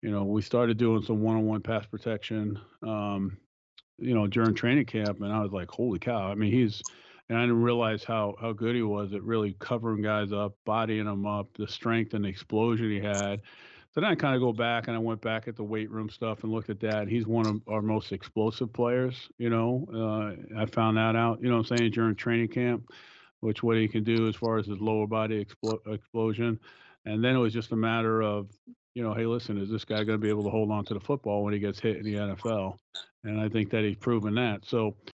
We started doing some one-on-one pass protection, during training camp, and I was like, "Holy cow!" I mean, and I didn't realize how good he was at really covering guys up, bodying them up, the strength and the explosion he had. So then I kind of go back and I went back at the weight room stuff and looked at that. He's one of our most explosive players. I found that out. What I'm saying, during training camp, which what he can do as far as his lower body explosion. And then it was just a matter of, hey, listen, is this guy going to be able to hold on to the football when he gets hit in the NFL? And I think that he's proven that. So